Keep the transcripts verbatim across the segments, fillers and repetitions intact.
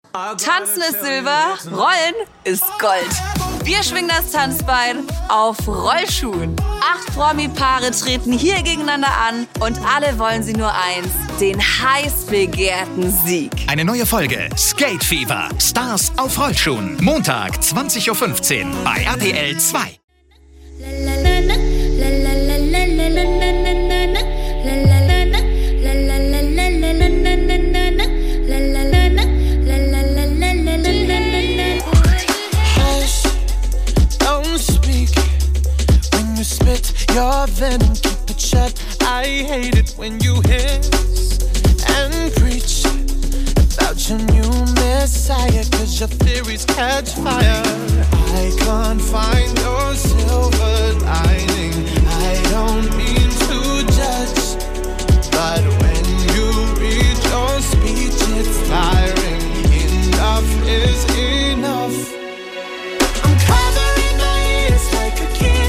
Tanzen ist Silber, Rollen ist Gold. Wir schwingen das Tanzbein auf Rollschuhen. Acht Promi-Paare treten hier gegeneinander an und alle wollen sie nur eins, den heiß begehrten Sieg. Eine neue Folge Skate Fever. Stars auf Rollschuhen. Montag, zwanzig Uhr fünfzehn bei R T L zwei. Your venom, keep it shut. I hate it when you hiss and preach about your new messiah, cause your theories catch fire. I can't find your silver lining. I don't mean to judge, but when you read your speech, it's tiring. Enough is enough. I'm covering my ears like a kid.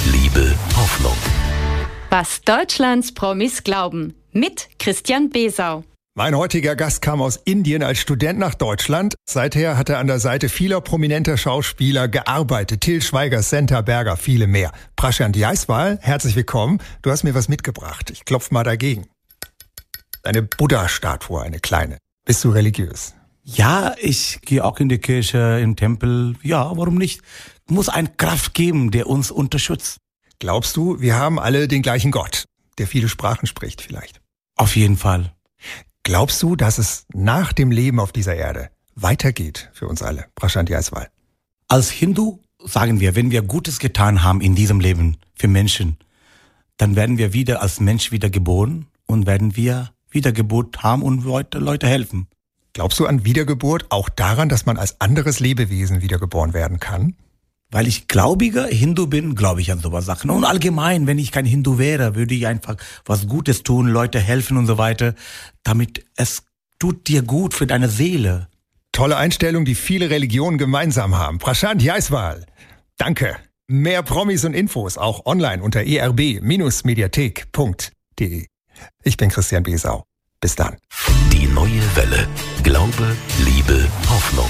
Liebe, Hoffnung. Was Deutschlands Promis glauben. Mit Christian Besau. Mein heutiger Gast kam aus Indien als Student nach Deutschland. Seither hat er an der Seite vieler prominenter Schauspieler gearbeitet. Til Schweiger, Senta Berger, viele mehr. Prashant Jaiswal, herzlich willkommen. Du hast mir was mitgebracht. Ich klopf mal dagegen. Eine Buddha-Statue, eine kleine. Bist du religiös? Ja, ich gehe auch in die Kirche, im Tempel. Ja, warum nicht? Muss eine Kraft geben, der uns unterstützt. Glaubst du, wir haben alle den gleichen Gott, der viele Sprachen spricht vielleicht? Auf jeden Fall. Glaubst du, dass es nach dem Leben auf dieser Erde weitergeht für uns alle? Prashant Jaiswal. Als Hindu sagen wir, wenn wir Gutes getan haben in diesem Leben für Menschen, dann werden wir wieder als Mensch wieder geboren und werden wir Wiedergeburt haben und Leute, Leute helfen. Glaubst du an Wiedergeburt, auch daran, dass man als anderes Lebewesen wiedergeboren werden kann? Weil ich gläubiger Hindu bin, glaube ich an sowas Sachen. Und allgemein, wenn ich kein Hindu wäre, würde ich einfach was Gutes tun, Leute helfen und so weiter, damit es tut dir gut für deine Seele. Tolle Einstellung, die viele Religionen gemeinsam haben. Prashant Jaiswal, danke. Mehr Promis und Infos auch online unter e r b Bindestrich mediathek Punkt d e. Ich bin Christian Besau. Bis dann. Die neue Welle. Glaube, Liebe, Hoffnung.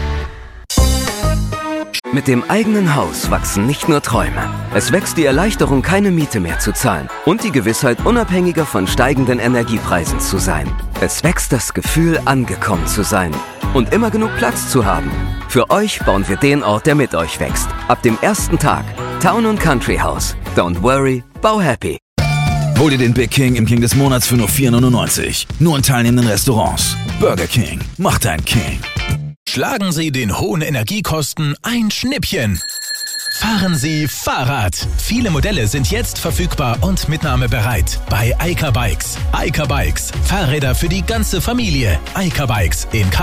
Mit dem eigenen Haus wachsen nicht nur Träume. Es wächst die Erleichterung, keine Miete mehr zu zahlen und die Gewissheit, unabhängiger von steigenden Energiepreisen zu sein. Es wächst das Gefühl, angekommen zu sein und immer genug Platz zu haben. Für euch bauen wir den Ort, der mit euch wächst. Ab dem ersten Tag. Town und Country House. Don't worry, bau happy. Hol dir den Big King im King des Monats für nur vier neunundneunzig. Nur in teilnehmenden Restaurants. Burger King. Mach dein King. Schlagen Sie den hohen Energiekosten ein Schnippchen. Fahren Sie Fahrrad. Viele Modelle sind jetzt verfügbar und mitnahmebereit bei Eika Bikes. Eika Bikes. Fahrräder für die ganze Familie. Eika Bikes in